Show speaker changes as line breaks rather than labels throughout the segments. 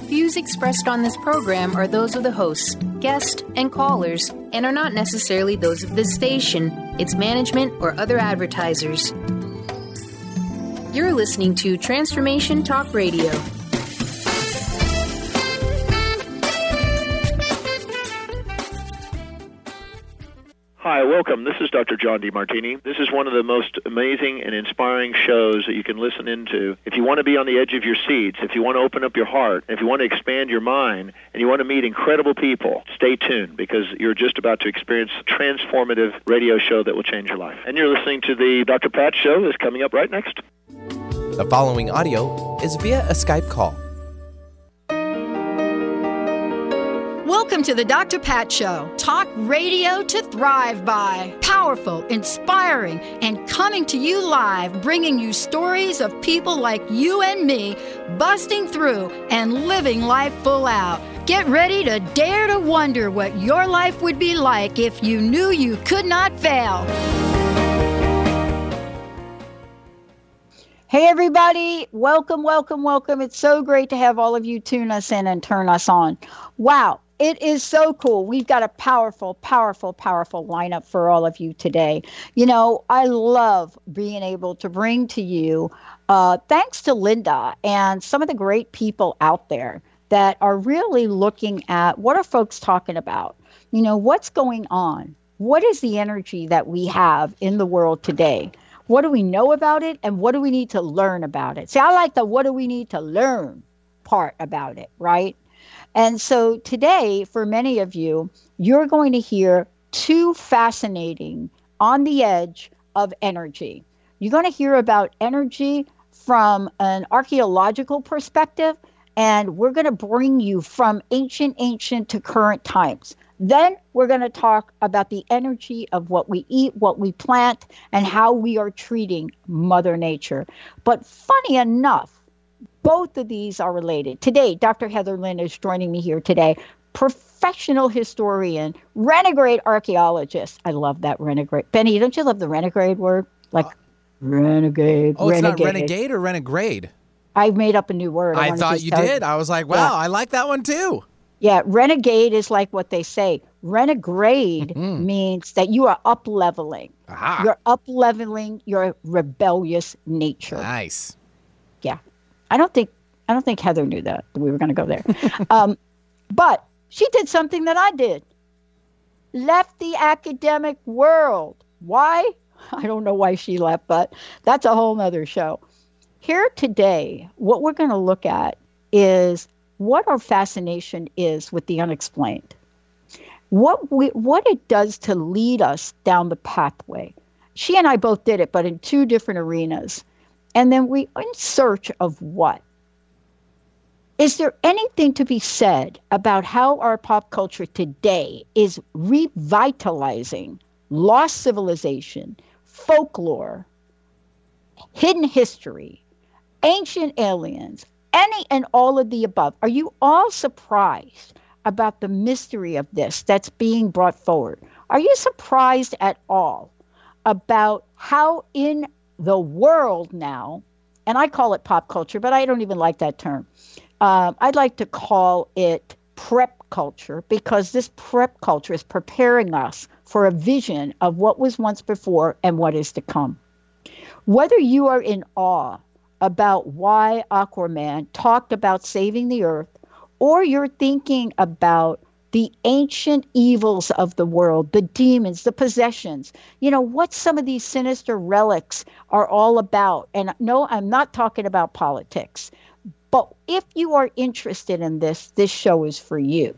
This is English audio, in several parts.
Views expressed on this program are those of the hosts, guests, and callers, and are not necessarily those of this station, its management, or other advertisers. You're listening to Transformation Talk Radio.
Hi, welcome. This is Dr. John DeMartini. This is one of the most amazing and inspiring shows that you can listen into. If you want to be on the edge of your seats, if you want to open up your heart, if you want to expand your mind, and you want to meet incredible people, stay tuned because you're just about to experience a transformative radio show that will change your life. And you're listening to the Dr. Pat Show that's coming up right next.
The following audio is via a Skype call.
Welcome to the Dr. Pat Show. Talk radio to thrive by. Powerful, inspiring, and coming to you live, bringing you stories of people like you and me, busting through and living life full out. Get ready to dare to wonder what your life would be like if you knew you could not fail.
Hey, everybody. Welcome, welcome, welcome. It's so great to have all of you tune us in and turn us on. Wow. It is so cool. We've got a powerful, powerful, powerful lineup for all of you today. You know, I love being able to bring to you, thanks to Linda and some of the great people out there that are really looking at what are folks talking about? You know, what's going on? What is the energy that we have in the world today? What do we know about it? And what do we need to learn about it? See, I like the what do we need to learn part about it, right? And so today, for many of you, you're going to hear two fascinating on the edge of energy. You're going to hear about energy from an archaeological perspective, and we're going to bring you from ancient to current times. Then we're going to talk about the energy of what we eat, what we plant, and how we are treating Mother Nature. But funny enough, both of these are related. Today, Dr. Heather Lynn is joining me here today. Professional historian, renegade archaeologist. I love that renegade. Benny, don't you love the renegade word? Like renegade.
Oh, it's not renegade or renegrade?
I made up a new word.
I thought you did. I was like, wow, yeah. I like that one too.
Yeah, renegade is like what they say. Renegrade means that you are up-leveling.
Aha.
You're up-leveling your rebellious nature.
Nice.
Yeah. I don't think Heather knew that we were going to go there. But she did something that I did. Left the academic world. Why? I don't know why she left, but that's a whole nother show. Here today, what we're going to look at is what our fascination is with the unexplained. What it does to lead us down the pathway. She and I both did it, but in two different arenas. And then we in search of what? Is there anything to be said about how our pop culture today is revitalizing lost civilization, folklore, hidden history, ancient aliens, any and all of the above? Are you all surprised about the mystery of this that's being brought forward? Are you surprised at all about how in the world now, and I call it pop culture, but I don't even like that term. I'd like to call it prep culture, because this prep culture is preparing us for a vision of what was once before and what is to come. Whether you are in awe about why Aquaman talked about saving the earth, or you're thinking about the ancient evils of the world, the demons, the possessions, you know, what some of these sinister relics are all about. And no, I'm not talking about politics. But if you are interested in this show is for you.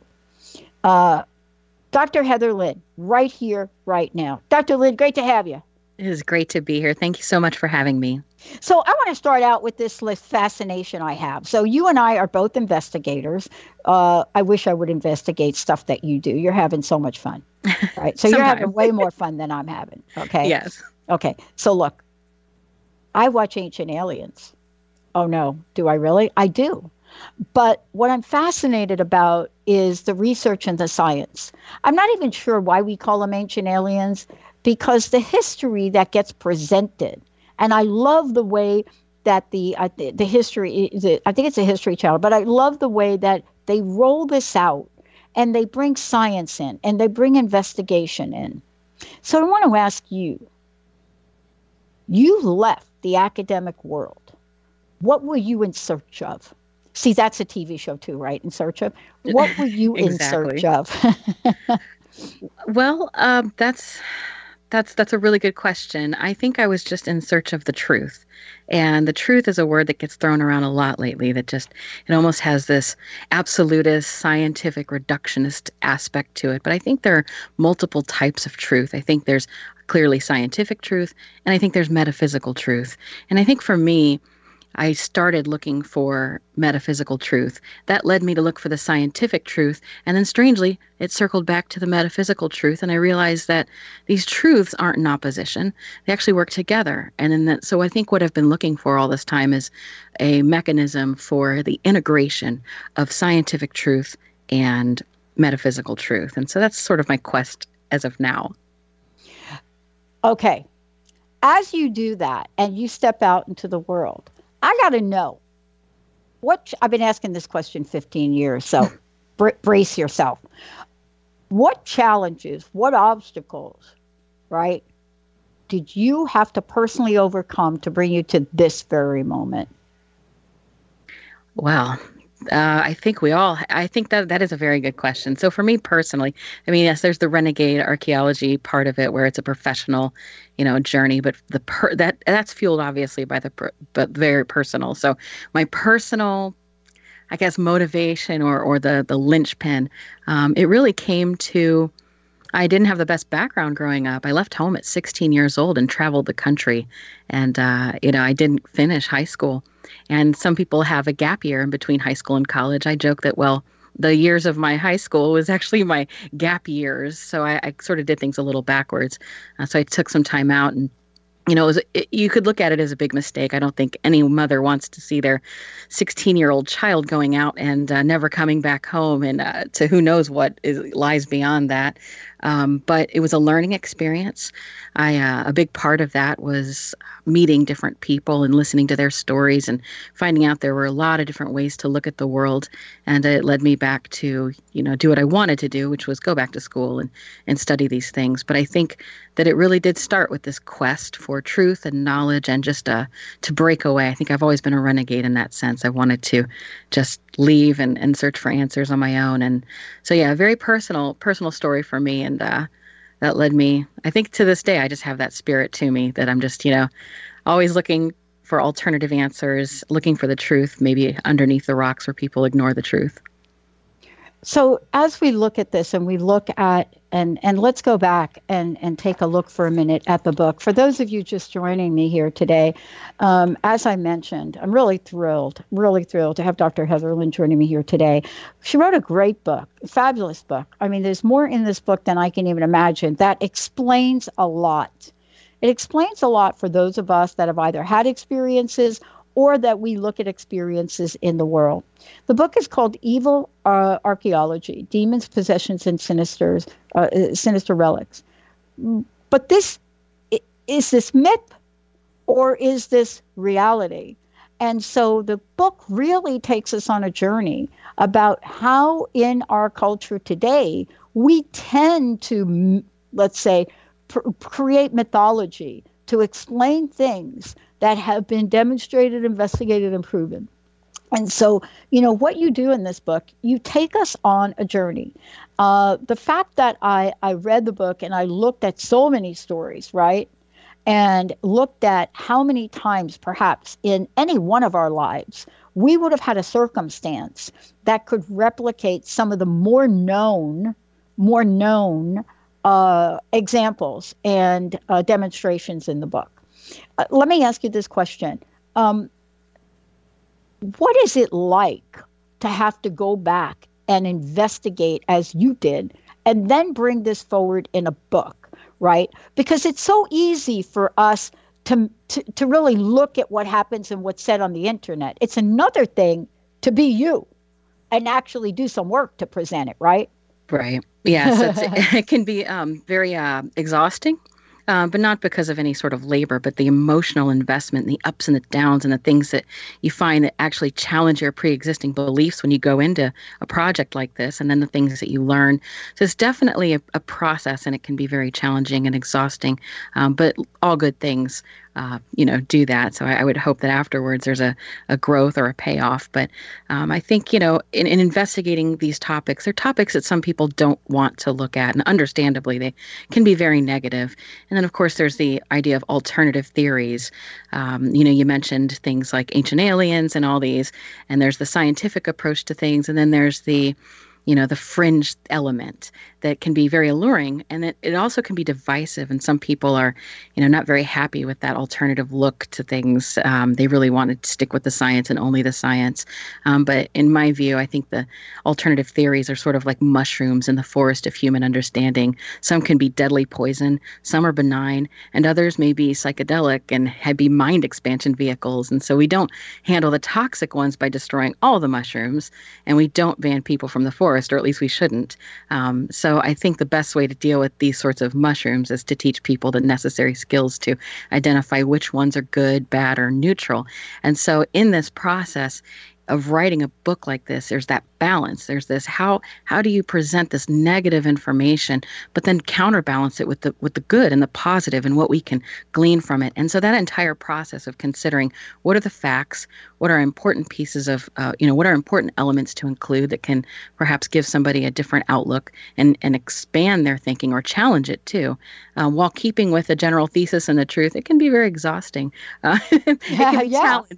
Dr. Heather Lynn, right here, right now. Dr. Lynn, great to have you.
It is great to be here. Thank you so much for having me.
So I want to start out with this fascination I have. So you and I are both investigators. I wish I would investigate stuff that you do. You're having so much fun, right? So you're having way more fun than I'm having, okay?
Yes.
Okay, so look, I watch Ancient Aliens. Oh no, do I really? I do. But what I'm fascinated about is the research and the science. I'm not even sure why we call them Ancient Aliens, because the history that gets presented, and I love the way that the history, I think it's a History Channel, but I love the way that they roll this out and they bring science in and they bring investigation in. So I want to ask you, you left the academic world. What were you in search of? See, that's a TV show too, right? In search of. What were you in search of?
Well, that's a really good question. I think I was just in search of the truth. And the truth is a word that gets thrown around a lot lately, that just, it almost has this absolutist, scientific, reductionist aspect to it. But I think there are multiple types of truth. I think there's clearly scientific truth, and I think there's metaphysical truth. And I think for me, I started looking for metaphysical truth. That led me to look for the scientific truth. And then strangely, it circled back to the metaphysical truth. And I realized that these truths aren't in opposition. They actually work together. And then so I think what I've been looking for all this time is a mechanism for the integration of scientific truth and metaphysical truth. And so that's sort of my quest as of now.
Okay. As you do that and you step out into the world, I got to know I've been asking this question 15 years, so brace yourself. What challenges, what obstacles, right, did you have to personally overcome to bring you to this very moment?
Wow. I think that is a very good question. So for me personally, I mean, yes, there's the renegade archaeology part of it where it's a professional, journey, but that's fueled obviously by but very personal. So my personal, I guess, motivation or the linchpin, it really came to, I didn't have the best background growing up. I left home at 16 years old and traveled the country. And, I didn't finish high school. And some people have a gap year in between high school and college. I joke that, the years of my high school was actually my gap years. So I sort of did things a little backwards. So I took some time out and, you could look at it as a big mistake. I don't think any mother wants to see their 16-year-old child going out and never coming back home and to who knows what lies beyond that. But it was a learning experience. A big part of that was meeting different people and listening to their stories and finding out there were a lot of different ways to look at the world. And it led me back to, do what I wanted to do, which was go back to school and study these things. But I think that it really did start with this quest for truth and knowledge and just to break away. I think I've always been a renegade in that sense. I wanted to just leave and search for answers on my own. And so, yeah, a very personal story for me. And that led me, I think to this day, I just have that spirit to me that I'm just, always looking for alternative answers, looking for the truth, maybe underneath the rocks where people ignore the truth.
So as we look at this and we look at, and let's go back and take a look for a minute at the book. For those of you just joining me here today, as I mentioned, I'm really thrilled to have Dr. Heather Lynn joining me here today. She wrote a great book, a fabulous book. I mean, there's more in this book than I can even imagine that explains a lot. It explains a lot for those of us that have either had experiences or that we look at experiences in the world. The book is called Evil Archaeology, Demons, Possessions, and Sinister Relics. But is this myth or is this reality? And so the book really takes us on a journey about how in our culture today, we tend to, let's say, create mythology to explain things that have been demonstrated, investigated, and proven. And so, what you do in this book, you take us on a journey. The fact that I read the book and I looked at so many stories, right? And looked at how many times perhaps in any one of our lives, we would have had a circumstance that could replicate some of the more known examples and demonstrations in the book. Let me ask you this question. What is it like to have to go back and investigate as you did and then bring this forward in a book, right? Because it's so easy for us to really look at what happens and what's said on the internet. It's another thing to be you and actually do some work to present it, right?
Right. Yeah. So it can be very exhausting. but not because of any sort of labor, but the emotional investment, the ups and the downs, and the things that you find that actually challenge your pre-existing beliefs when you go into a project like this, and then the things that you learn. So it's definitely a process, and it can be very challenging and exhausting, but all good things do that. So I would hope that afterwards there's a growth or a payoff. But I think, in investigating these topics, they're topics that some people don't want to look at. And understandably, they can be very negative. And then, of course, there's the idea of alternative theories. You mentioned things like ancient aliens and all these. And there's the scientific approach to things. And then there's the fringe element that can be very alluring, and it also can be divisive. And some people are, not very happy with that alternative look to things. They really want to stick with the science and only the science. But in my view, I think the alternative theories are sort of like mushrooms in the forest of human understanding. Some can be deadly poison, some are benign, and others may be psychedelic and be mind expansion vehicles. And so we don't handle the toxic ones by destroying all the mushrooms, and we don't ban people from the forest, or at least we shouldn't. So I think the best way to deal with these sorts of mushrooms is to teach people the necessary skills to identify which ones are good, bad, or neutral. And so in this process of writing a book like this, there's that balance. There's this, how do you present this negative information, but then counterbalance it with the good and the positive and what we can glean from it. And so that entire process of considering what are the facts, what are important pieces of, what are important elements to include that can perhaps give somebody a different outlook and expand their thinking or challenge it too, while keeping with the general thesis and the truth, it can be very exhausting. It can be challenging.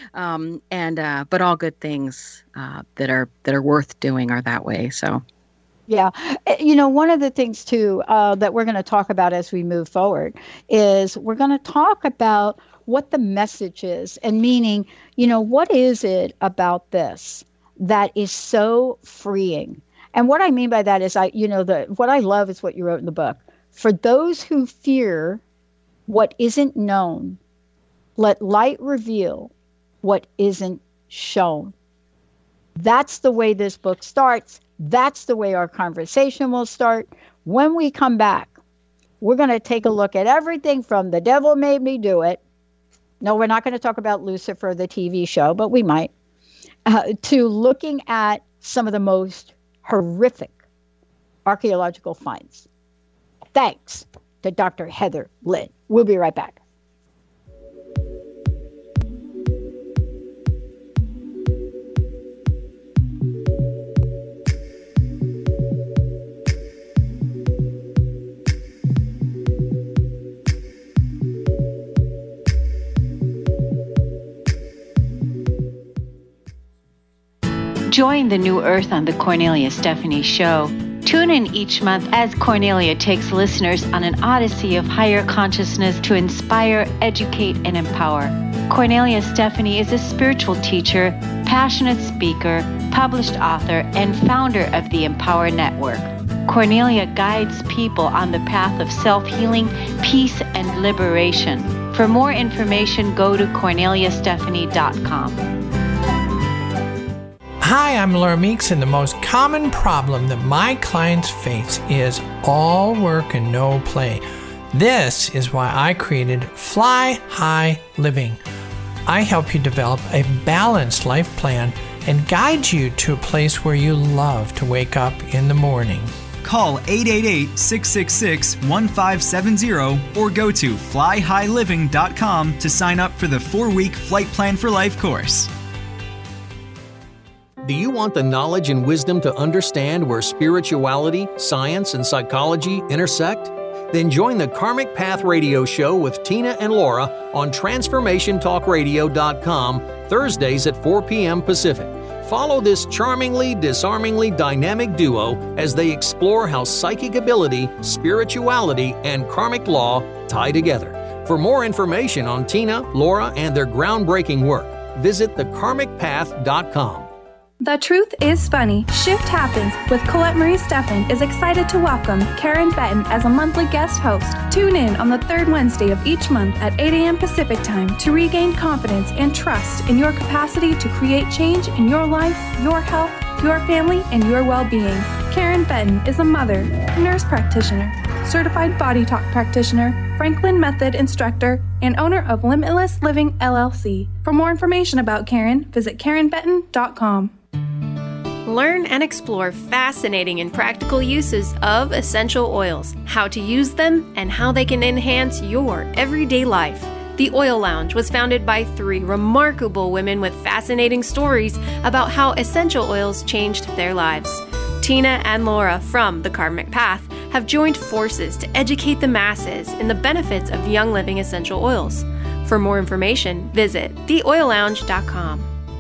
But all good things that are worth doing are that way. So,
yeah, one of the things too that we're going to talk about as we move forward is we're going to talk about what the message is, and meaning, what is it about this that is so freeing? And what I mean by that is, what I love is what you wrote in the book. For those who fear what isn't known, let light reveal what isn't shown. That's the way this book starts. That's the way our conversation will start. When we come back, we're going to take a look at everything from The Devil Made Me Do It. No, we're not going to talk about Lucifer, the TV show, but we might. To looking at some of the most horrific archaeological finds. Thanks to Dr. Heather Lynn. We'll be right back.
Join the New Earth on the Cornelia Stephanie Show. Tune in each month as Cornelia takes listeners on an odyssey of higher consciousness to inspire, educate, and empower. Cornelia Stephanie is a spiritual teacher, passionate speaker, published author, and founder of the Empower Network. Cornelia guides people on the path of self-healing, peace, and liberation. For more information, go to corneliastephanie.com.
Hi, I'm Laura Meeks, and the most common problem that my clients face is all work and no play. This is why I created Fly High Living. I help you develop a balanced life plan and guide you to a place where you love to wake up in the morning.
Call 888-666-1570 or go to flyhighliving.com to sign up for the 4-week Flight Plan for Life course.
Do you want the knowledge and wisdom to understand where spirituality, science, and psychology intersect? Then join the Karmic Path Radio Show with Tina and Laura on TransformationTalkRadio.com Thursdays at 4 p.m. Pacific. Follow this charmingly, disarmingly dynamic duo as they explore how psychic ability, spirituality, and karmic law tie together. For more information on Tina, Laura, and their groundbreaking work, visit thekarmicpath.com.
The Truth is Funny. Shift Happens with Colette Marie Steffen is excited to welcome Karen Benton as a monthly guest host. Tune in on the third Wednesday of each month at 8 a.m. Pacific Time to regain confidence and trust in your capacity to create change in your life, your health, your family, and your well-being. Karen Benton is a mother, nurse practitioner, certified body talk practitioner, Franklin Method instructor, and owner of Limitless Living LLC. For more information about Karen, visit KarenBetton.com.
Learn and explore fascinating and practical uses of essential oils, how to use them, and how they can enhance your everyday life. The Oil Lounge was founded by 3 remarkable women with fascinating stories about how essential oils changed their lives. Tina and Laura from The Karmic Path have joined forces to educate the masses in the benefits of Young Living essential oils. For more information, visit theoillounge.com.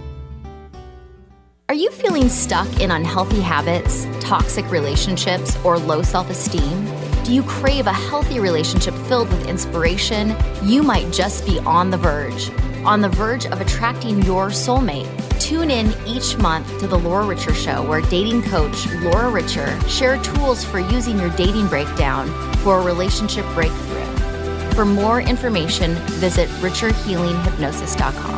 Are you feeling stuck in unhealthy habits, toxic relationships, or low self-esteem? Do you crave a healthy relationship filled with inspiration? You might just be on the verge of attracting your soulmate. Tune in each month to The Laura Richer Show, where dating coach Laura Richer shares tools for using your dating breakdown for a relationship breakthrough. For more information, visit richerhealinghypnosis.com.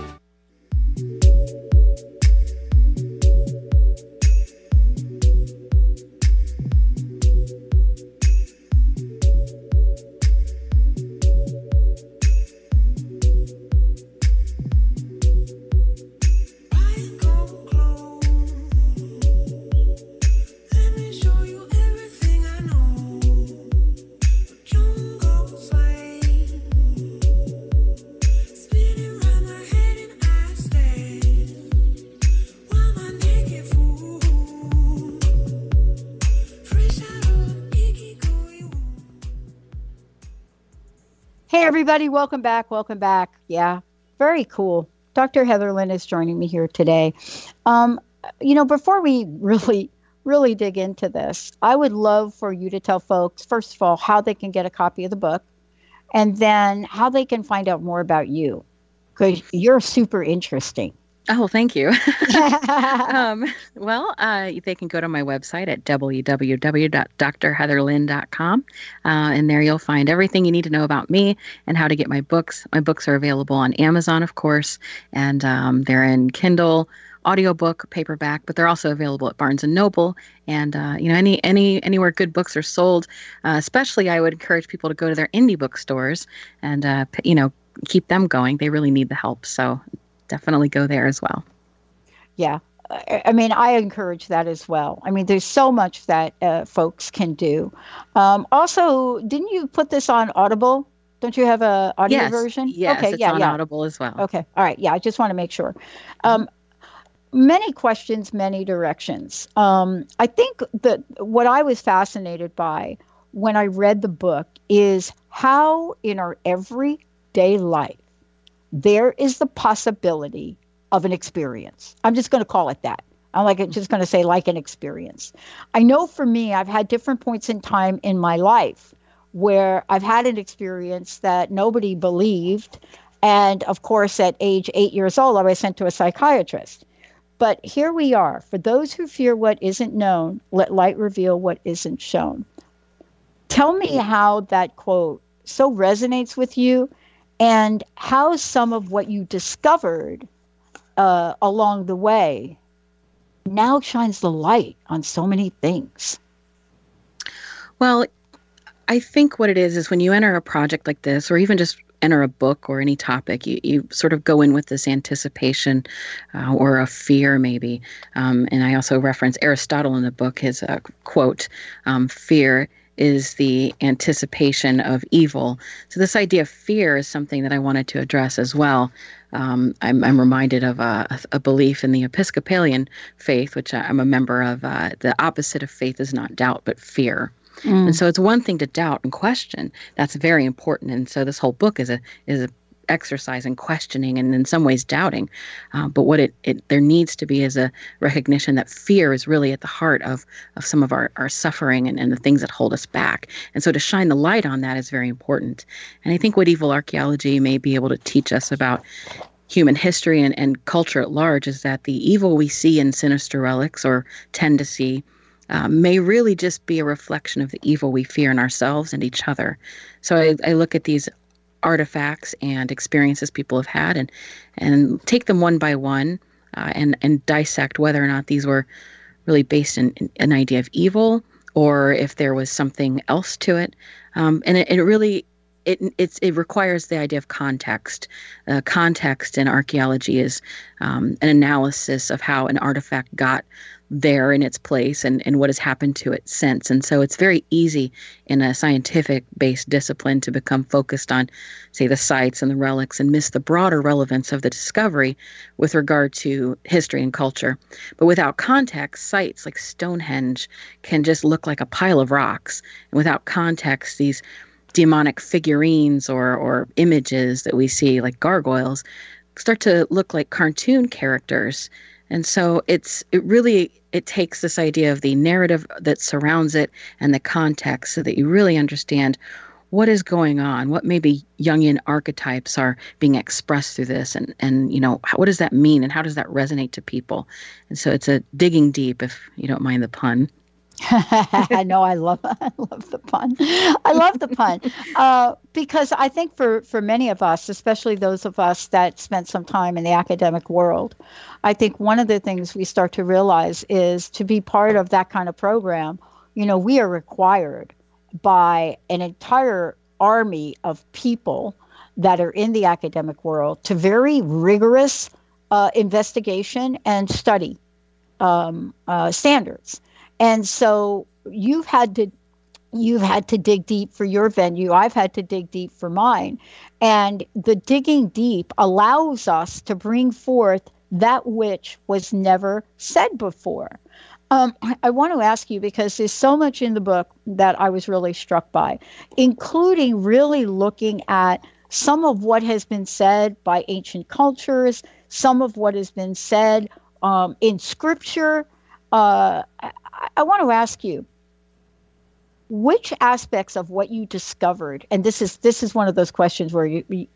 Hey, everybody. Welcome back. Welcome back. Yeah, very cool. Dr. Heather Lynn is joining me here today. Before we really dig into this, I would love for you to tell folks, first of all, how they can get a copy of the book, and then how they can find out more about you, because you're super interesting.
Oh, thank you. They can go to my website at www.drheatherlynn.com. And there you'll find everything you need to know about me and how to get my books. My books are available on Amazon, of course, and they're in Kindle, audiobook, paperback, but they're also available at Barnes & Noble and, anywhere good books are sold. Especially, I would encourage people to go to their indie bookstores and, keep them going. They really need the help. So definitely go there as well.
Yeah. I mean, I encourage that as well. I mean, there's so much that folks can do. Also, didn't you put this on Audible? Don't you have a audio version?
Yes, okay, it's on Audible as well.
Okay. All right. Yeah, I just want to make sure. Many questions, many directions. I think that what I was fascinated by when I read the book is how in our everyday life, there is the possibility of an experience. I'm just going to call it that. Just going to say like an experience. I know for me, I've had different points in time in my life where I've had an experience that nobody believed. And of course, at age 8 years old, I was sent to a psychiatrist. But here we are. For those who fear what isn't known, let light reveal what isn't shown. Tell me how that quote so resonates with you, and how some of what you discovered along the way now shines the light on so many things.
Well, I think what it is when you enter a project like this, or even just enter a book or any topic, you sort of go in with this anticipation or a fear maybe. And I also reference Aristotle in the book, his quote, fear is the anticipation of evil. So this idea of fear is something that I wanted to address as well. I'm reminded of a belief in the Episcopalian faith, which I'm a member of. The opposite of faith is not doubt, but fear. And so it's one thing to doubt and question. That's very important. And so this whole book is a exercise in questioning and in some ways doubting. But what there needs to be is a recognition that fear is really at the heart of some of our suffering and the things that hold us back. And so to shine the light on that is very important. And I think what evil archaeology may be able to teach us about human history and culture at large is that the evil we see in sinister relics or tend to see may really just be a reflection of the evil we fear in ourselves and each other. So I look at these artifacts and experiences people have had and take them one by one and dissect whether or not these were really based in an idea of evil or if there was something else to it. And it really, it requires the idea of context. Context in archaeology is an analysis of how an artifact got there in its place and what has happened to it since. And so it's very easy in a scientific-based discipline to become focused on, say, the sites and the relics and miss the broader relevance of the discovery with regard to history and culture. But without context, sites like Stonehenge can just look like a pile of rocks. And without context, these demonic figurines or images that we see, like gargoyles, start to look like cartoon characters. And so it really takes this idea of the narrative that surrounds it and the context so that you really understand what is going on, what maybe Jungian archetypes are being expressed through this, and you know, what does that mean and how does that resonate to people? And so it's a digging deep, if you don't mind the pun.
No, I love the pun. I love the pun because I think for many of us, especially those of us that spent some time in the academic world, I think one of the things we start to realize is to be part of that kind of program, you know, we are required by an entire army of people that are in the academic world to very rigorous investigation and study standards. And so you've had to dig deep for your venue. I've had to dig deep for mine. And the digging deep allows us to bring forth that which was never said before. I want to ask you, because there's so much in the book that I was really struck by, including really looking at some of what has been said by ancient cultures, some of what has been said in scripture. I want to ask you, which aspects of what you discovered, and this is one of those questions where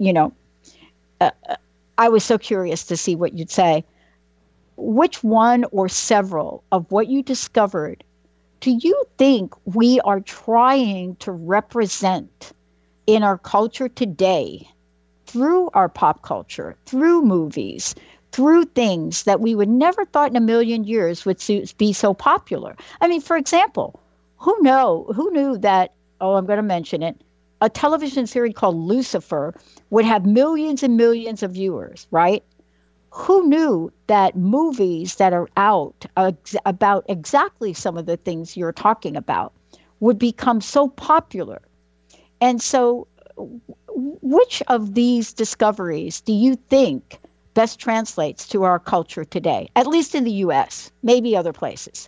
I was so curious to see what you'd say. Which one or several of what you discovered do you think we are trying to represent in our culture today through our pop culture, through movies, through things that we would never thought in a million years would be so popular? I mean, for example, who knew that, I'm going to mention it, a television series called Lucifer would have millions and millions of viewers, right? Who knew that movies that are out about exactly some of the things you're talking about would become so popular? And so which of these discoveries do you think best translates to our culture today, at least in the U.S., maybe other places?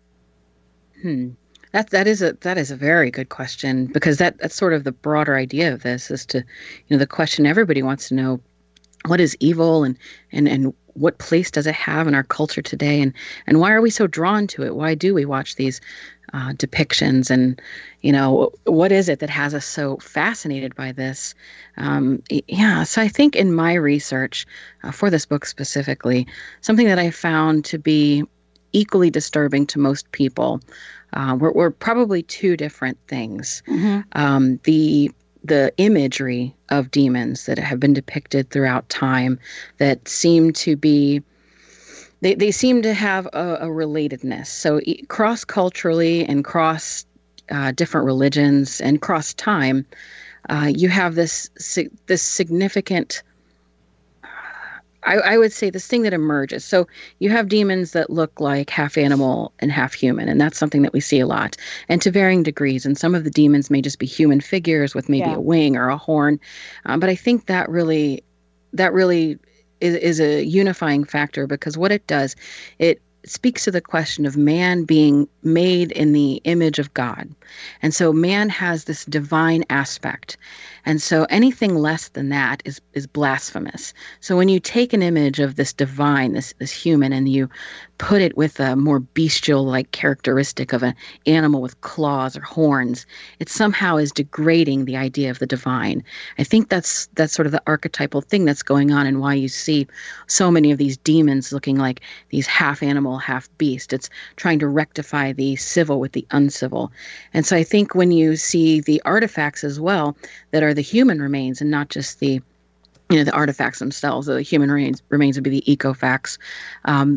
That is a very good question, because that's sort of the broader idea of this, is to, the question everybody wants to know, what is evil and what place does it have in our culture today, and why are we so drawn to it? Why do we watch these depictions, and what is it that has us so fascinated by this? So I think in my research for this book specifically, something that I found to be equally disturbing to most people were probably two different things. Mm-hmm. The imagery of demons that have been depicted throughout time that seem to be, they seem to have a relatedness. So cross-culturally and cross different religions and cross time, you have this significant, I would say, this thing that emerges. So you have demons that look like half animal and half human, and that's something that we see a lot, and to varying degrees. And some of the demons may just be human figures with maybe a wing or a horn. But I think that really is a unifying factor, because what it does, it speaks to the question of man being made in the image of God. And so man has this divine aspect. And so anything less than that is blasphemous. So when you take an image of this divine, this human, and you put it with a more bestial-like characteristic of an animal with claws or horns, it somehow is degrading the idea of the divine. I think that's sort of the archetypal thing that's going on, and why you see so many of these demons looking like these half animal, half beast. It's trying to rectify the civil with the uncivil. And so I think when you see the artifacts as well that are the human remains and not just the artifacts themselves, the human remains would be the ecofacts.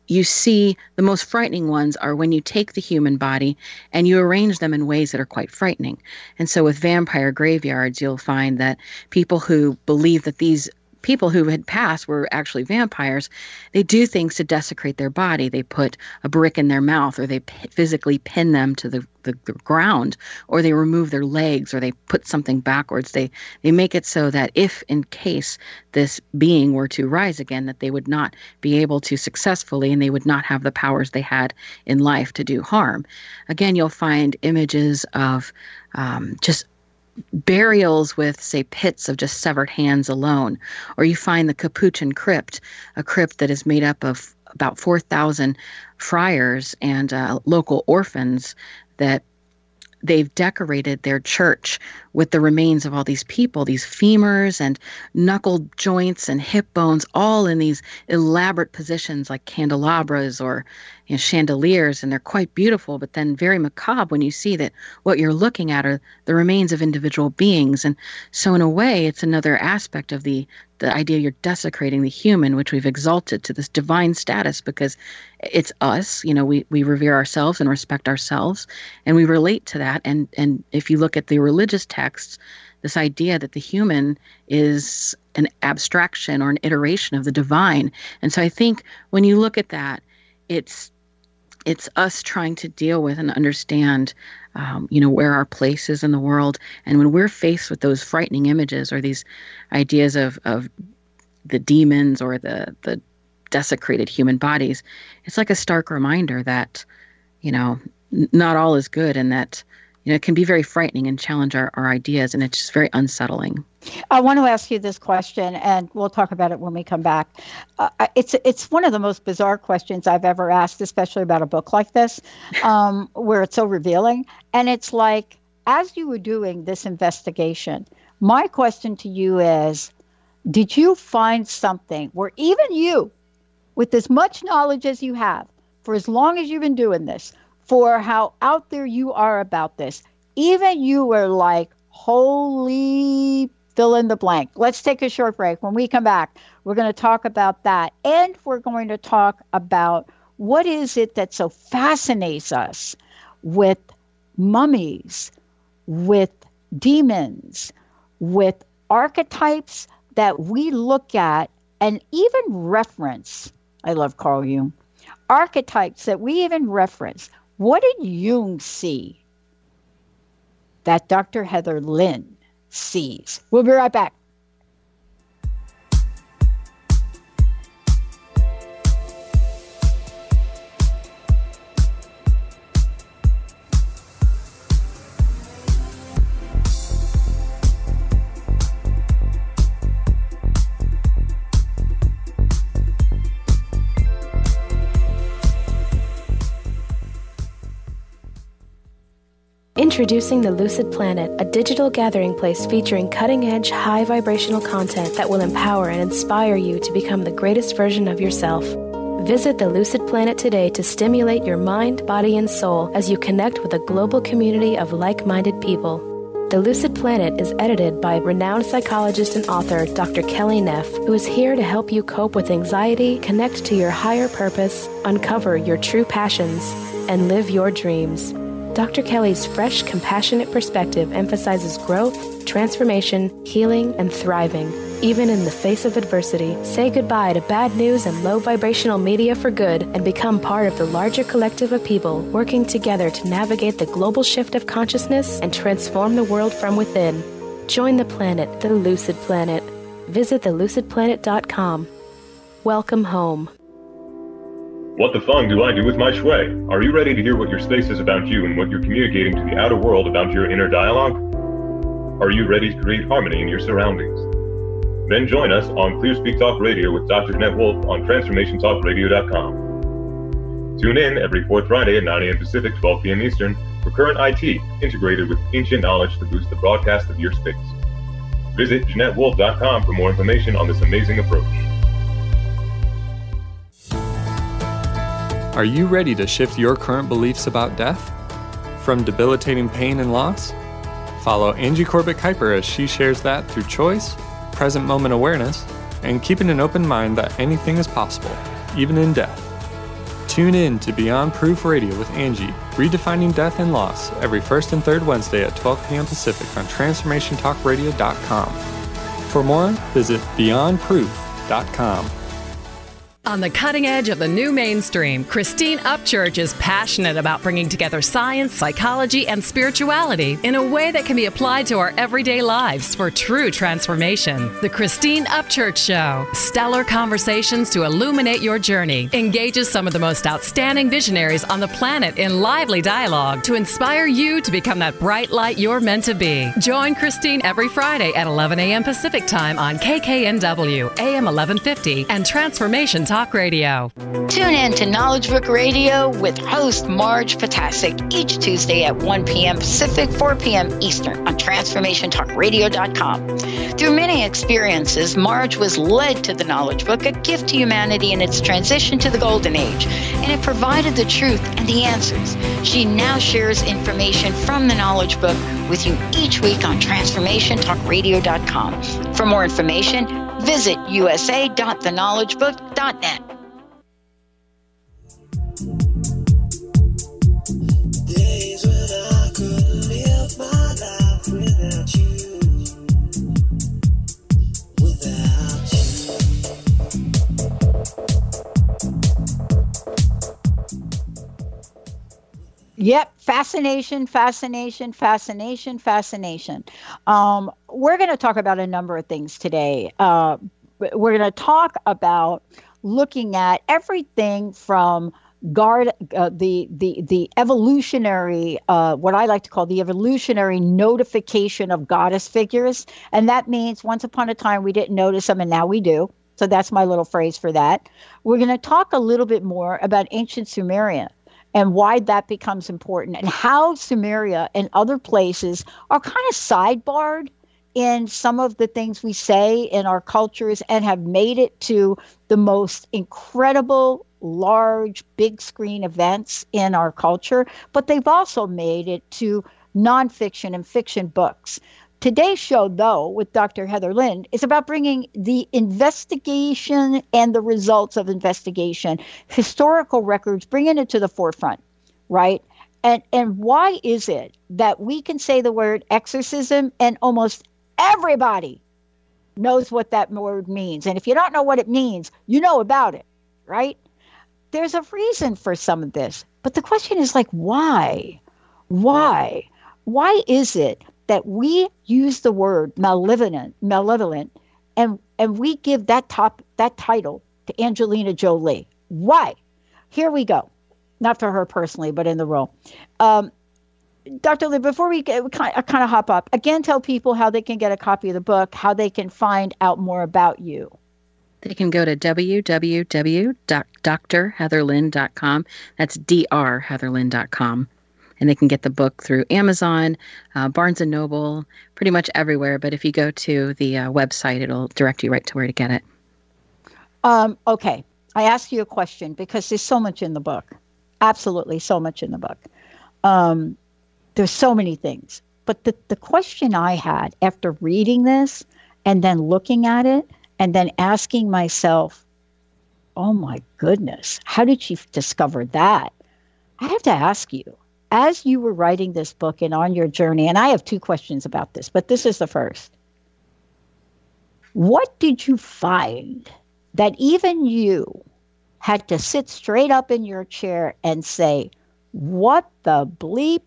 you see the most frightening ones are when you take the human body and you arrange them in ways that are quite frightening. And so with vampire graveyards, you'll find that people who believe that these people who had passed were actually vampires, they do things to desecrate their body. They put a brick in their mouth, or they physically pin them to the ground, or they remove their legs, or they put something backwards. They make it so that if in case this being were to rise again, that they would not be able to successfully, and they would not have the powers they had in life to do harm. Again, you'll find images of just burials with, say, pits of just severed hands alone. Or you find the Capuchin crypt, a crypt that is made up of about 4,000 friars and local orphans, that they've decorated their church with the remains of all these people, these femurs and knuckle joints and hip bones, all in these elaborate positions like candelabras or chandeliers, and they're quite beautiful, but then very macabre when you see that what you're looking at are the remains of individual beings. And so in a way, it's another aspect of the idea you're desecrating the human, which we've exalted to this divine status because it's us. We revere ourselves and respect ourselves, and we relate to that. And if you look at the religious texts, this idea that the human is an abstraction or an iteration of the divine. And so I think when you look at that, it's us trying to deal with and understand, where our place is in the world. And when we're faced with those frightening images or these ideas of the demons or the desecrated human bodies, it's like a stark reminder that, not all is good, and that, it can be very frightening and challenge our ideas, and it's just very unsettling.
I want to ask you this question, and we'll talk about it when we come back. It's one of the most bizarre questions I've ever asked, especially about a book like this, where it's so revealing. And it's like, as you were doing this investigation, my question to you is, did you find something where even you, with as much knowledge as you have, for as long as you've been doing this, for how out there you are about this, even you were like, holy fill in the blank. Let's take a short break. When we come back, we're going to talk about that. And we're going to talk about what is it that so fascinates us with mummies, with demons, with archetypes that we look at and even reference. I love Carl Jung. Archetypes that we even reference. What did Jung see that Dr. Heather Lynn sees? We'll be right back.
Introducing the Lucid Planet, a digital gathering place featuring cutting-edge, high-vibrational content that will empower and inspire you to become the greatest version of yourself. Visit the Lucid Planet today to stimulate your mind, body, and soul as you connect with a global community of like-minded people. The Lucid Planet is edited by renowned psychologist and author Dr. Kelly Neff, who is here to help you cope with anxiety, connect to your higher purpose, uncover your true passions, and live your dreams. Dr. Kelly's fresh, compassionate perspective emphasizes growth, transformation, healing, and thriving, even in the face of adversity. Say goodbye to bad news and low vibrational media for good and become part of the larger collective of people working together to navigate the global shift of consciousness and transform the world from within. Join the planet, the Lucid Planet. Visit thelucidplanet.com. Welcome home.
What the fung do I do with my shui? Are you ready to hear what your space is about you and what you're communicating to the outer world about your inner dialogue? Are you ready to create harmony in your surroundings? Then join us on Clear Speak Talk Radio with Dr. Jeanette Wolfe on TransformationTalkRadio.com. Tune in every fourth Friday at 9 a.m. Pacific, 12 p.m. Eastern for current IT integrated with ancient knowledge to boost the broadcast of your space. Visit JeanetteWolfe.com for more information on this amazing approach.
Are you ready to shift your current beliefs about death? From debilitating pain and loss? Follow Angie Corbett Kuiper as she shares that through choice, present moment awareness, and keeping an open mind that anything is possible, even in death. Tune in to Beyond Proof Radio with Angie, redefining death and loss, every first and third Wednesday at 12 p.m. Pacific on TransformationTalkRadio.com. For more, visit BeyondProof.com.
On the cutting edge of the new mainstream, Christine Upchurch is passionate about bringing together science, psychology, and spirituality in a way that can be applied to our everyday lives for true transformation. The Christine Upchurch Show, stellar conversations to illuminate your journey, engages some of the most outstanding visionaries on the planet in lively dialogue to inspire you to become that bright light you're meant to be. Join Christine every Friday at 11 a.m. Pacific Time on KKNW, AM 1150, and Transformation Talk Radio.
Tune in to Knowledge Book Radio with host Marge Potasic each Tuesday at 1 p.m. Pacific, 4 p.m. Eastern on TransformationTalkRadio.com. Through many experiences, Marge was led to the Knowledge Book, a gift to humanity in its transition to the Golden Age, and it provided the truth and the answers. She now shares information from the Knowledge Book with you each week on TransformationTalkRadio.com. For more information, visit usa.theknowledgebook.net.
Days when I could live my life without you. Without you.
Yep, fascination. We're going to talk about a number of things today. We're going to talk about looking at everything from the evolutionary, what I like to call the evolutionary notification of goddess figures. And that means once upon a time we didn't notice them and now we do. So that's my little phrase for that. We're going to talk a little bit more about ancient Sumeria and why that becomes important and how Sumeria and other places are kind of sidebarred in some of the things we say in our cultures and have made it to the most incredible, large, big screen events in our culture, but they've also made it to nonfiction and fiction books. Today's show, though, with Dr. Heather Lind, is about bringing the investigation and the results of investigation, historical records, bringing it to the forefront, right? And why is it that we can say the word exorcism and almost everybody knows what that word means? And if you don't know what it means, you know about it, right? There's a reason for some of this. But the question is like, why? Why? Why is it that we use the word malevolent, and we give that title to Angelina Jolie? Why? Here we go. Not for her personally, but in the role. Dr. Lee, before we kind of hop up, again, tell people how they can get a copy of the book, how they can find out more about you.
They can go to www.drheatherlind.com. That's drheatherlind.com. And they can get the book through Amazon, Barnes & Noble, pretty much everywhere. But if you go to the website, it'll direct you right to where to get it.
Okay. I asked you a question because there's so much in the book. Absolutely so much in the book. There's so many things. But the question I had after reading this and then looking at it and then asking myself, oh my goodness, how did she discover that? I have to ask you, as you were writing this book and on your journey, and I have two questions about this, but this is the first. What did you find that even you had to sit straight up in your chair and say, what the bleep?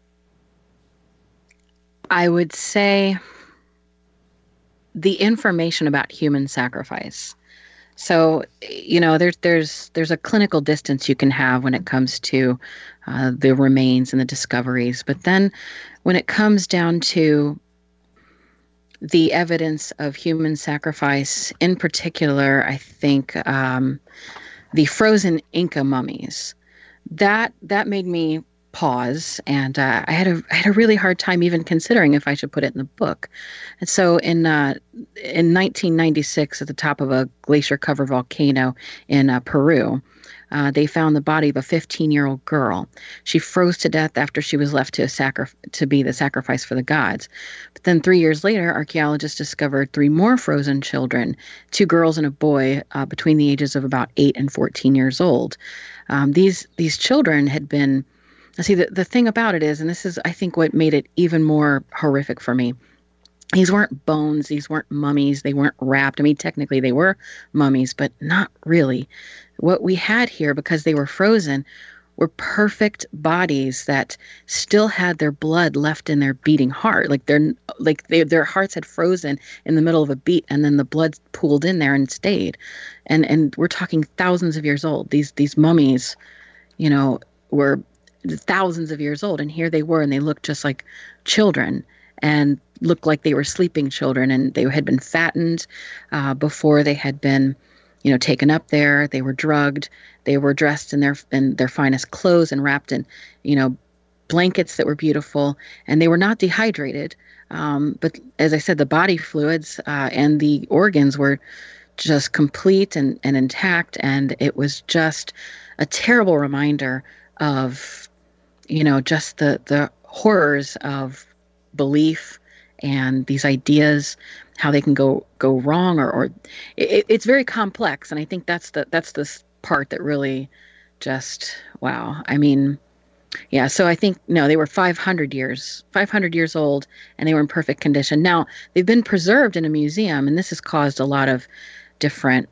I would say the information about human sacrifice. So, you know, there's a clinical distance you can have when it comes to the remains and the discoveries. But then when it comes down to the evidence of human sacrifice, in particular, I think the frozen Inca mummies, that made me pause, and I had a really hard time even considering if I should put it in the book. And so in 1996, at the top of a glacier-covered volcano in Peru, they found the body of a 15-year-old girl. She froze to death after she was left to be the sacrifice for the gods. But then 3 years later, archaeologists discovered 3 more frozen children, 2 girls and a boy between the ages of about 8 and 14 years old. These children had been. See, the thing about it is, and this is, I think, what made it even more horrific for me. These weren't bones. These weren't mummies. They weren't wrapped. I mean, technically they were mummies, but not really. What we had here, because they were frozen, were perfect bodies that still had their blood left in their beating heart. Their hearts had frozen in the middle of a beat, and then the blood pooled in there and stayed. And we're talking thousands of years old. These mummies, were thousands of years old, and here they were, and they looked just like children and looked like they were sleeping children, and they had been fattened before they had been taken up there. They were drugged. They were dressed in their finest clothes and wrapped in blankets that were beautiful, and they were not dehydrated, but as I said, the body fluids and the organs were just complete and intact, and it was just a terrible reminder of just the horrors of belief and these ideas, how they can go wrong, or it's very complex. And I think that's the part that really just, wow. I mean, yeah. So I think, they were 500 years old, and they were in perfect condition. Now they've been preserved in a museum, and this has caused a lot of different,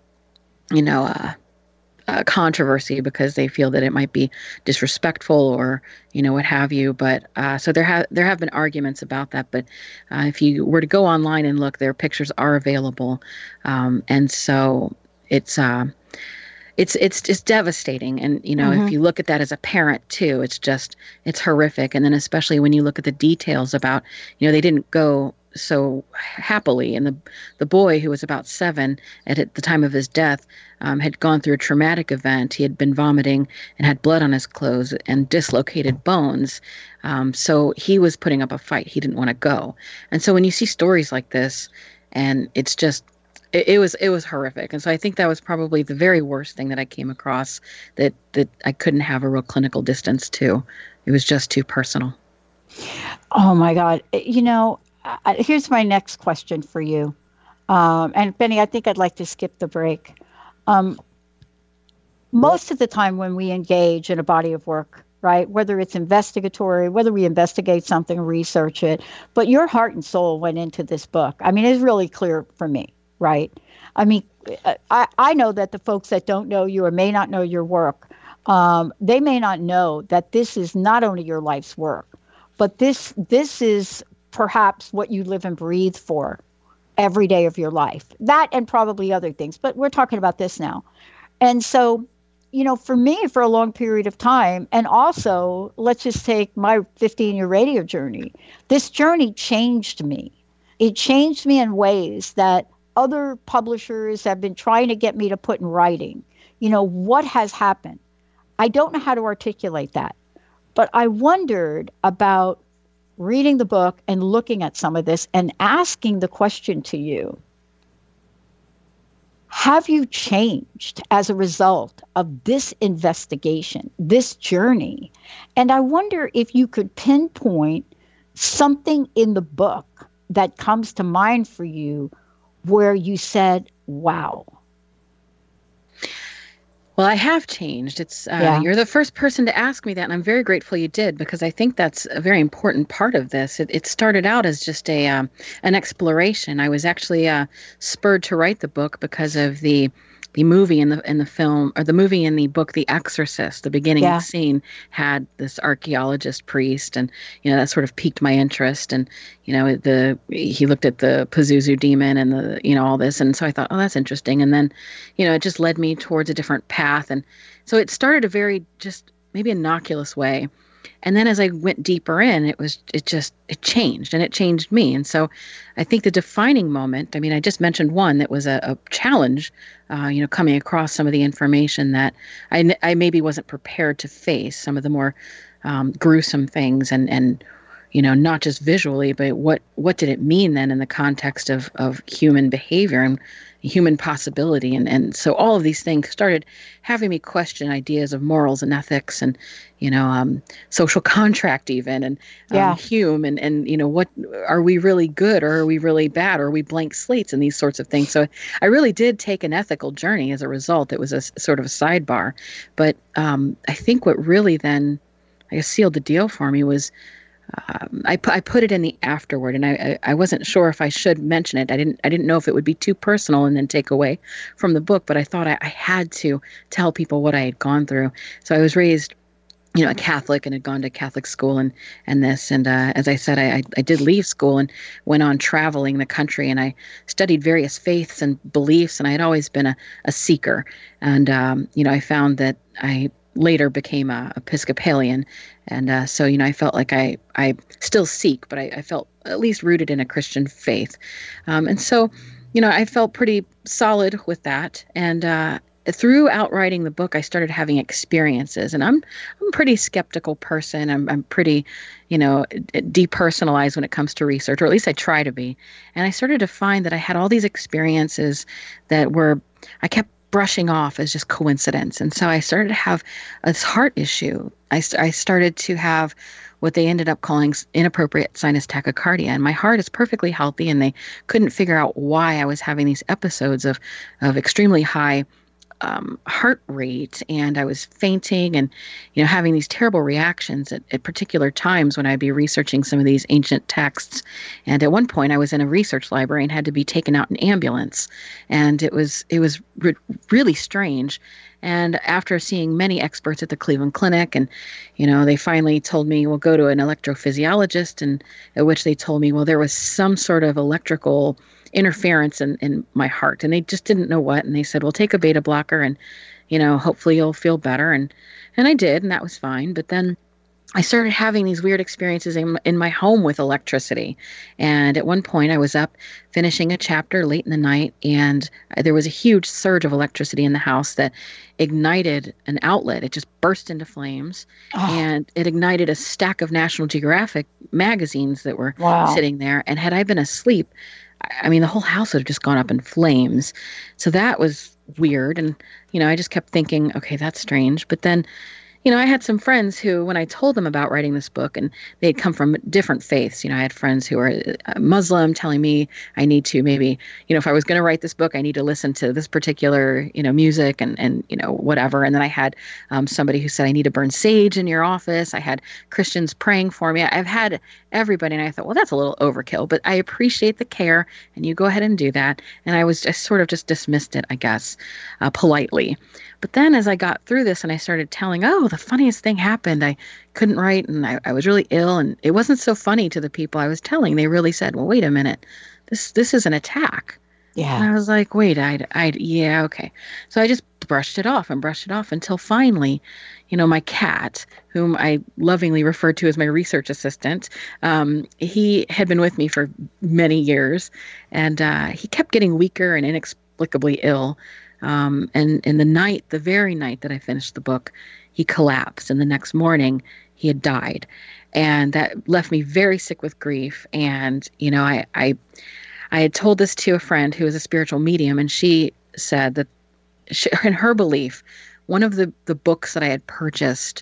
controversy, because they feel that it might be disrespectful or what have you. But so there have been arguments about that. But if you were to go online and look, their pictures are available, and so it's just devastating. And if you look at that as a parent too, it's horrific. And then especially when you look at the details about they didn't go so happily, and the boy, who was about 7 at the time of his death, had gone through a traumatic event. He had been vomiting and had blood on his clothes and dislocated bones. So he was putting up a fight. He didn't want to go. And so when you see stories like this, and it's just, it was horrific. And so I think that was probably the very worst thing that I came across, that I couldn't have a real clinical distance to. It was just too personal.
Oh my God. Here's my next question for you. And Benny, I think I'd like to skip the break. Most of the time when we engage in a body of work, right, whether it's investigatory, whether we investigate something, research it, but your heart and soul went into this book. I mean, it's really clear for me, right? I mean, I know that the folks that don't know you or may not know your work, they may not know that this is not only your life's work, but this is perhaps what you live and breathe for every day of your life. That and probably other things, but we're talking about this now. And so, for me, for a long period of time, and also let's just take my 15-year radio journey, this journey changed me. It changed me in ways that other publishers have been trying to get me to put in writing. What has happened? I don't know how to articulate that, but I wondered about reading the book and looking at some of this and asking the question to you, have you changed as a result of this investigation, this journey? And I wonder if you could pinpoint something in the book that comes to mind for you where you said, wow.
Well, I have changed. You're the first person to ask me that, and I'm very grateful you did, because I think that's a very important part of this. It started out as just an exploration. I was actually spurred to write the book because of the movie in the film, or the movie in the book, The Exorcist. The beginning scene had this archaeologist priest, and that sort of piqued my interest. And he looked at the Pazuzu demon and all this, and so I thought, oh, that's interesting. And then it just led me towards a different path, and so it started a very just maybe innocuous way. And then as I went deeper in, it changed, and it changed me. And so I think the defining moment, I mean, I just mentioned one that was a challenge, coming across some of the information that I maybe wasn't prepared to face, some of the more gruesome things and not just visually, but what did it mean then in the context of human behavior and human possibility? And so all of these things started having me question ideas of morals and ethics and, social contract even, and Hume and what, are we really good or are we really bad? Or are we blank slates and these sorts of things? So I really did take an ethical journey as a result. It was a sort of a sidebar. But I think what really then, I guess, sealed the deal for me was I put it in the afterword, and I wasn't sure if I should mention it. I didn't know if it would be too personal and then take away from the book, but I thought I had to tell people what I had gone through. So I was raised, a Catholic, and had gone to Catholic school and this. And as I said, I did leave school and went on traveling the country, and I studied various faiths and beliefs, and I had always been a seeker. And, I found that I later became a Episcopalian. And so, I felt like I still seek, but I felt at least rooted in a Christian faith. And so, I felt pretty solid with that. And throughout writing the book, I started having experiences. And I'm a pretty skeptical person. I'm pretty, depersonalized when it comes to research, or at least I try to be. And I started to find that I had all these experiences that I kept brushing off as just coincidence. And so I started to have this heart issue. I started to have what they ended up calling inappropriate sinus tachycardia. And my heart is perfectly healthy, and they couldn't figure out why I was having these episodes of extremely high heart rate, and I was fainting and having these terrible reactions at particular times when I'd be researching some of these ancient texts. And at one point I was in a research library and had to be taken out in an ambulance, and it was really strange. And after seeing many experts at the Cleveland Clinic, and they finally told me, well, go to an electrophysiologist, and at which they told me, well, there was some sort of electrical interference in my heart, and they just didn't know what. And they said, well, take a beta blocker, and hopefully you'll feel better. And I did, and that was fine. But then I started having these weird experiences in my home with electricity. And at one point I was up finishing a chapter late in the night, and there was a huge surge of electricity in the house that ignited an outlet. It just burst into flames, and it ignited a stack of National Geographic magazines that were sitting there. And had I been asleep, the whole house would have just gone up in flames. So that was weird. And, I just kept thinking, okay, that's strange. But then, I had some friends who, when I told them about writing this book, and they had come from different faiths, I had friends who were Muslim telling me I need to maybe, if I was going to write this book, I need to listen to this particular, music and whatever. And then I had somebody who said, I need to burn sage in your office. I had Christians praying for me. I've had everybody. And I thought, well, that's a little overkill, but I appreciate the care, and you go ahead and do that. And I sort of just dismissed it, I guess, politely. But then as I got through this and I started telling, the funniest thing happened. I couldn't write, and I was really ill, and it wasn't so funny to the people I was telling. They really said, well, wait a minute, this is an attack. Yeah. And I was like, wait, yeah, okay. So I just brushed it off until finally, my cat, whom I lovingly referred to as my research assistant, he had been with me for many years, and he kept getting weaker and inexplicably ill. And in the very night that I finished the book, he collapsed, and the next morning he had died. And that left me very sick with grief. And, I had told this to a friend who was a spiritual medium, and she said that in her belief, one of the books that I had purchased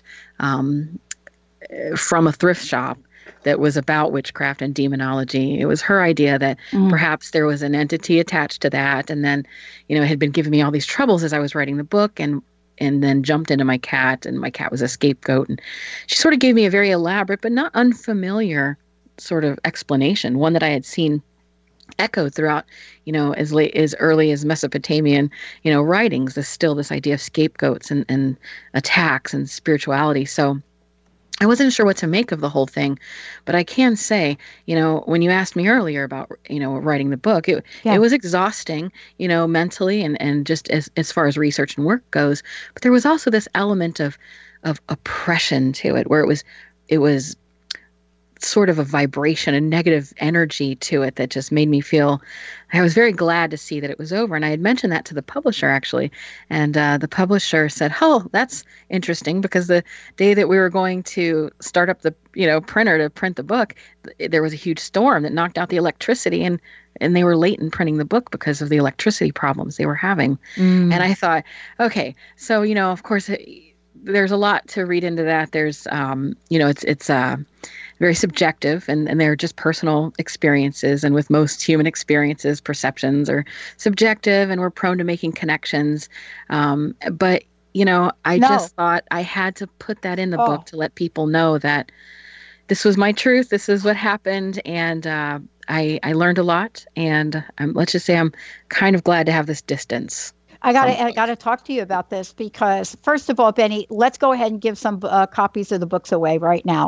from a thrift shop that was about witchcraft and demonology, it was her idea that perhaps there was an entity attached to that. And then, it had been giving me all these troubles as I was writing the book, and then jumped into my cat, and my cat was a scapegoat. And she sort of gave me a very elaborate but not unfamiliar sort of explanation, one that I had seen echoed throughout, as early as Mesopotamian, writings. There's still this idea of scapegoats and attacks and spirituality. So I wasn't sure what to make of the whole thing, but I can say, when you asked me earlier about, writing the book, it was exhausting, mentally and just as far as research and work goes. But there was also this element of oppression to it, where it was sort of a vibration, a negative energy to it that just made me feel, I was very glad to see that it was over. And I had mentioned that to the publisher actually. And the publisher said, oh, that's interesting, because the day that we were going to start up the, printer to print the book, there was a huge storm that knocked out the electricity, and they were late in printing the book because of the electricity problems they were having. And I thought, okay, so, of course, there's a lot to read into that. There's, it's very subjective, and they're just personal experiences. And with most human experiences, perceptions are subjective, and we're prone to making connections. But, just thought I had to put that in the book to let people know that this was my truth. This is what happened. And I learned a lot. And let's just say I'm kind of glad to have this distance.
I gotta talk to you about this, because first of all, Benny, let's go ahead and give some copies of the books away right now.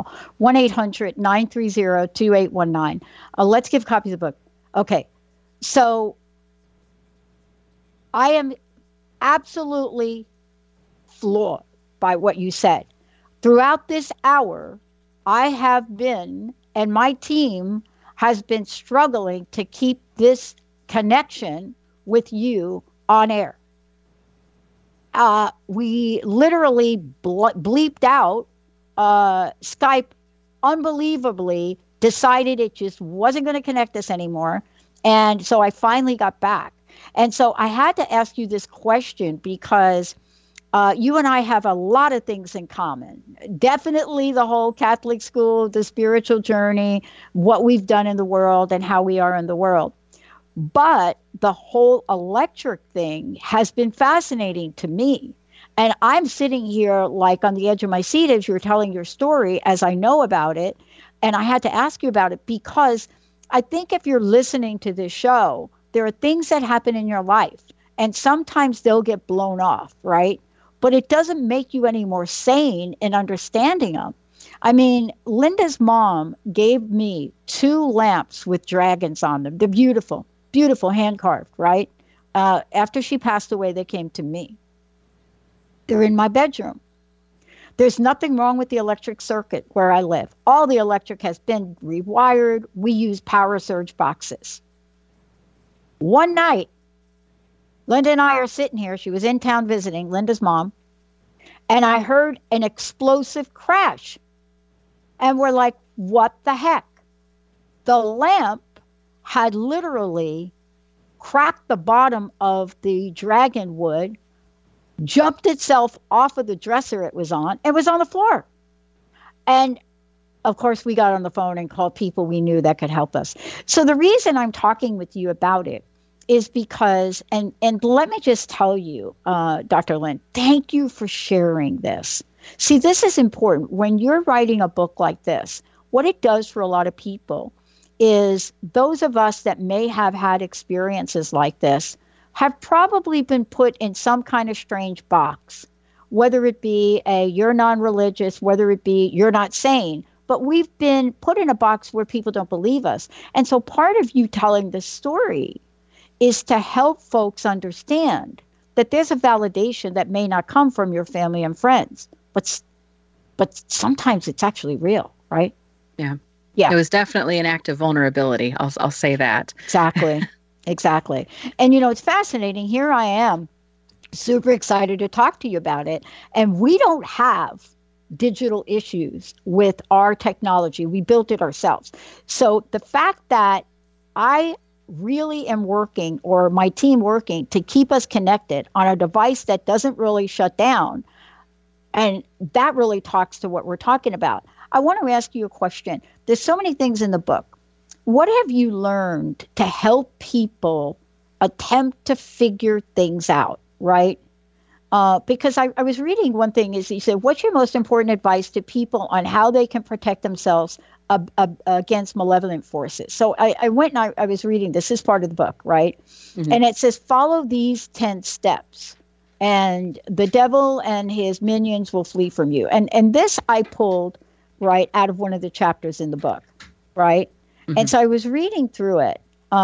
1-800-930-2819. Let's give copies of the book. Okay, so I am absolutely floored by what you said. Throughout this hour, I have been, and my team has been struggling to keep this connection with you on air. We literally bleeped out Skype, unbelievably decided it just wasn't going to connect us anymore. And so I finally got back. And so I had to ask you this question, because you and I have a lot of things in common. Definitely the whole Catholic school, the spiritual journey, what we've done in the world and how we are in the world. But the whole electric thing has been fascinating to me. And I'm sitting here like on the edge of my seat as you're telling your story, as I know about it. And I had to ask you about it, because I think if you're listening to this show, there are things that happen in your life, and sometimes they'll get blown off, right? But it doesn't make you any more sane in understanding them. I mean, Linda's mom gave me 2 lamps with dragons on them. They're beautiful. Beautiful, hand-carved, right? After she passed away, they came to me. They're in my bedroom. There's nothing wrong with the electric circuit where I live. All the electric has been rewired. We use power surge boxes. One night, Linda and I are sitting here. She was in town visiting, Linda's mom. And I heard an explosive crash. And we're like, what the heck? The lamp had literally cracked the bottom of the dragon wood, jumped itself off of the dresser it was on, and was on the floor. And of course, we got on the phone and called people we knew that could help us. So the reason I'm talking with you about it is because, and let me just tell you, Dr. Lynn, thank you for sharing this. See, this is important. When you're writing a book like this, what it does for a lot of people is those of us that may have had experiences like this have probably been put in some kind of strange box, whether it be you're non-religious, whether it be you're not sane, but we've been put in a box where people don't believe us. And so part of you telling the story is to help folks understand that there's a validation that may not come from your family and friends, but sometimes it's actually real, right?
Yeah.
Yeah.
It was definitely an act of vulnerability. I'll say that.
Exactly. Exactly. And, it's fascinating. Here I am, super excited to talk to you about it. And we don't have digital issues with our technology. We built it ourselves. So the fact that I really am working, or my team working, to keep us connected on a device that doesn't really shut down, and that really talks to what we're talking about. I want to ask you a question. There's so many things in the book. What have you learned to help people attempt to figure things out, right? Because I was reading one thing is he said, what's your most important advice to people on how they can protect themselves against malevolent forces? So I went and I was reading, this is part of the book, right? Mm-hmm. And it says, follow these 10 steps and the devil and his minions will flee from you. And this I pulled right out of one of the chapters in the book, right? Mm-hmm. And so I was reading through it.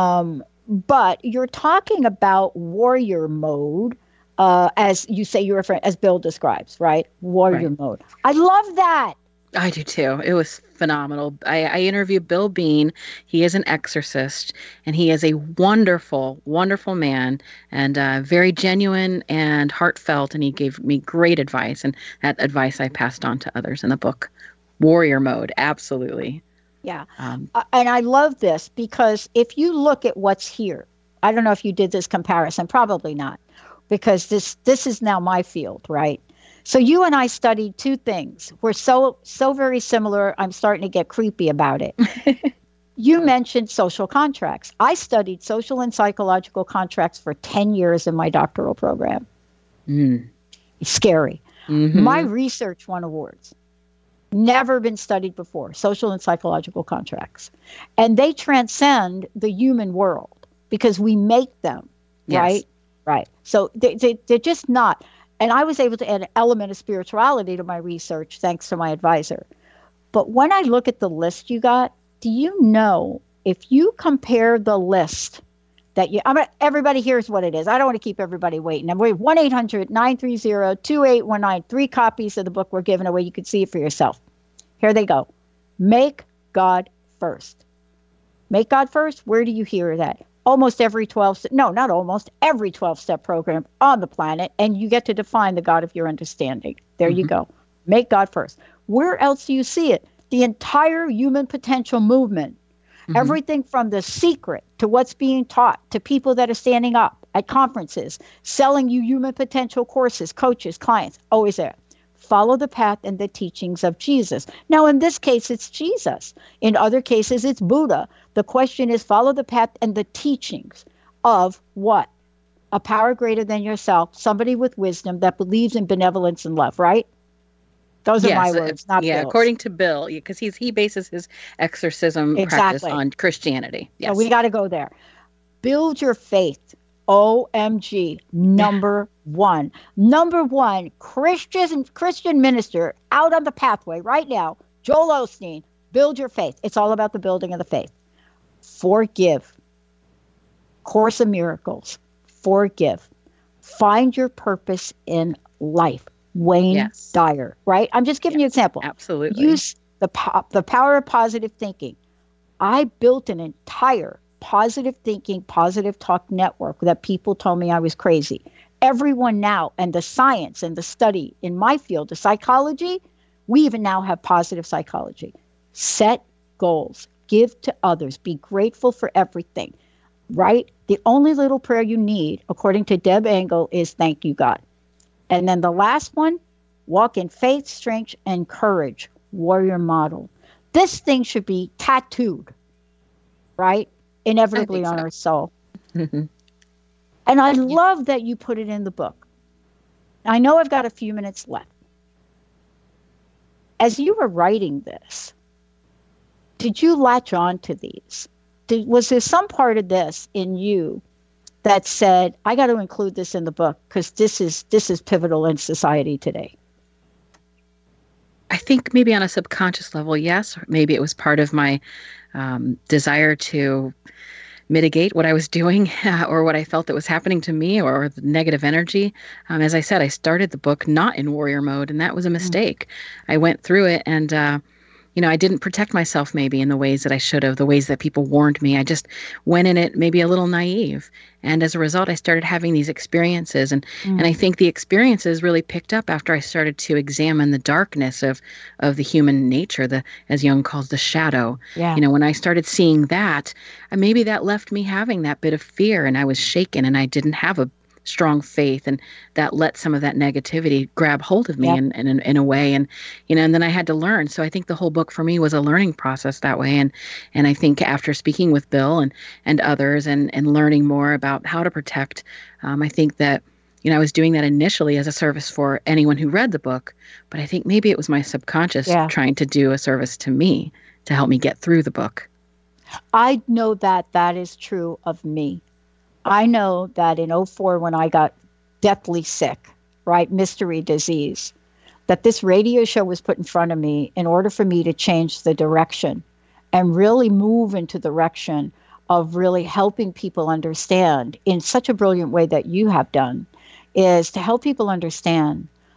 But you're talking about warrior mode, as you say, as Bill describes, right? Warrior mode. I love that.
I do too. It was phenomenal. I interviewed Bill Bean. He is an exorcist, and he is a wonderful, wonderful man, and very genuine and heartfelt, and he gave me great advice, and that advice I passed on to others in the book. Warrior mode, absolutely.
Yeah. And I love this because if you look at what's here, I don't know if you did this comparison, probably not, because this is now my field, right? So you and I studied two things. We're so very similar. I'm starting to get creepy about it. You mentioned social contracts. I studied social and psychological contracts for 10 years in my doctoral program. It's scary.
Mm-hmm.
My research won awards. Never been studied before, social and psychological contracts. And they transcend the human world because we make them,
Yes.
right? Right. So they're just not. And I was able to add an element of spirituality to my research thanks to my advisor. But when I look at the list you got, do you know if you compare the list that everybody hears what it is. I don't want to keep everybody waiting. And we're 1-800-930-2819. 3 copies of the book we're giving away. You can see it for yourself. Here they go. Make God first. Make God first. Where do you hear that? Almost every 12, no, not almost, every 12-step program on the planet, and you get to define the God of your understanding. There you go. Make God first. Where else do you see it? The entire human potential movement, everything from The Secret to what's being taught to people that are standing up at conferences, selling you human potential courses, coaches, clients, always there. Follow the path and the teachings of Jesus. Now, in this case, it's Jesus. In other cases, it's Buddha. The question is follow the path and the teachings of what? A power greater than yourself, somebody with wisdom that believes in benevolence and love, right? Those are my words, not Bill's.
According to Bill, because he bases his exorcism practice on Christiantianity. Yes.
So we got to go there. Build your faith. OMG, number one. Number one, Christian minister out on the pathway right now, Joel Osteen, build your faith. It's all about the building of the faith. Forgive. Course of Miracles. Forgive. Find your purpose in life. Wayne Dyer, right? I'm just giving you an example.
Absolutely.
Use the power of positive thinking. I built an entire positive thinking, positive talk network that people told me I was crazy. Everyone now, and the science and the study in my field, the psychology, we even now have positive psychology. Set goals, give to others, be grateful for everything, right? The only little prayer you need, according to Deb Engel, is thank you, God. And then the last one, walk in faith, strength, and courage, warrior model. This thing should be tattooed, right? Inevitably on our soul. And I love that you put it in the book. I know I've got a few minutes left. As you were writing this, did you latch on to these? Was there some part of this in you that said, I got to include this in the book because this is pivotal in society today?
I think maybe on a subconscious level, yes. Maybe it was part of my desire to mitigate what I was doing or what I felt that was happening to me or the negative energy. As I said, I started the book not in warrior mode, and that was a mistake. I went through it and, I didn't protect myself maybe in the ways that I should have, the ways that people warned me. I just went in it maybe a little naive. And as a result, I started having these experiences. And I think the experiences really picked up after I started to examine the darkness of the human nature, as Jung calls the shadow.
Yeah.
When I started seeing that, maybe that left me having that bit of fear, and I was shaken, and I didn't have a strong faith, and that let some of that negativity grab hold of me in a way. And and then I had to learn. So I think the whole book for me was a learning process that way. And I think after speaking with Bill and others and learning more about how to protect, I think that I was doing that initially as a service for anyone who read the book, but I think maybe it was my subconscious trying to do a service to me to help me get through the book.
I know that is true of me. I know that in 2004, when I got deathly sick, right, mystery disease, that this radio show was put in front of me in order for me to change the direction and really move into the direction of really helping people understand in such a brilliant way that you have done, is to help people understand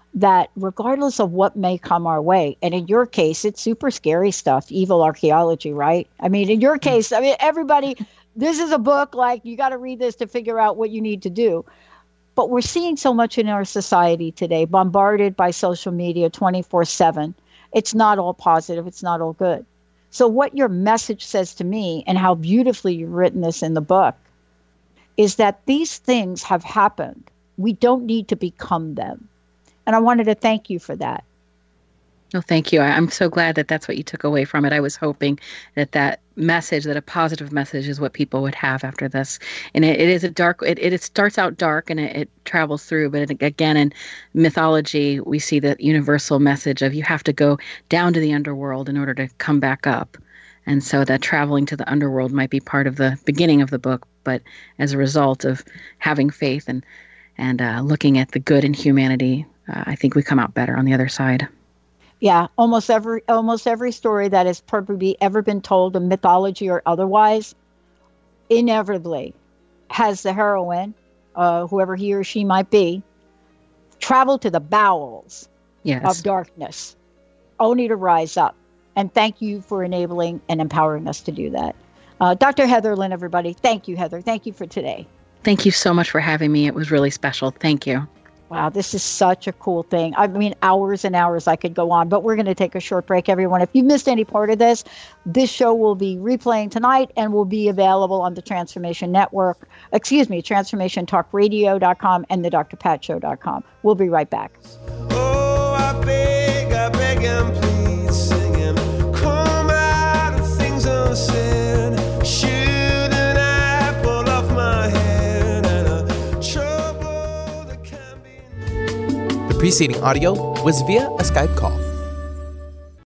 that regardless of what may come our way, and in your case, it's super scary stuff, evil archaeology, right? I mean, in your case, I mean, everybody, this is a book, like, you got to read this to figure out what you need to do. But we're seeing so much in our society today, bombarded by social media 24/7. It's not all positive. It's not all good. So what your message says to me, and how beautifully you've written this in the book, is that these things have happened. We don't need to become them. And I wanted to thank you for that.
No, thank you. I'm so glad that that's what you took away from it. I was hoping that that message, that a positive message, is what people would have after this. And it is a dark, it starts out dark and it travels through. But again, in mythology, we see the universal message of you have to go down to the underworld in order to come back up. And so that traveling to the underworld might be part of the beginning of the book. But as a result of having faith and looking at the good in humanity, I think we come out better on the other side.
Yeah, almost every story that has probably ever been told in mythology or otherwise, inevitably has the heroine, whoever he or she might be, travel to the bowels of darkness, only to rise up. And thank you for enabling and empowering us to do that. Dr. Heather Lynn, everybody. Thank you, Heather. Thank you for today.
Thank you so much for having me. It was really special. Thank you.
Wow, this is such a cool thing. I mean, hours and hours I could go on, but we're going to take a short break, everyone. If you missed any part of this show will be replaying tonight and will be available on the Transformation Network, TransformationTalkRadio.com and the drpatshow.com. We'll be right back.
Oh, I beg and please, singing, come out of things unsaid. Shouldn't I pull off my head and trouble?
The preceding audio was via a Skype call.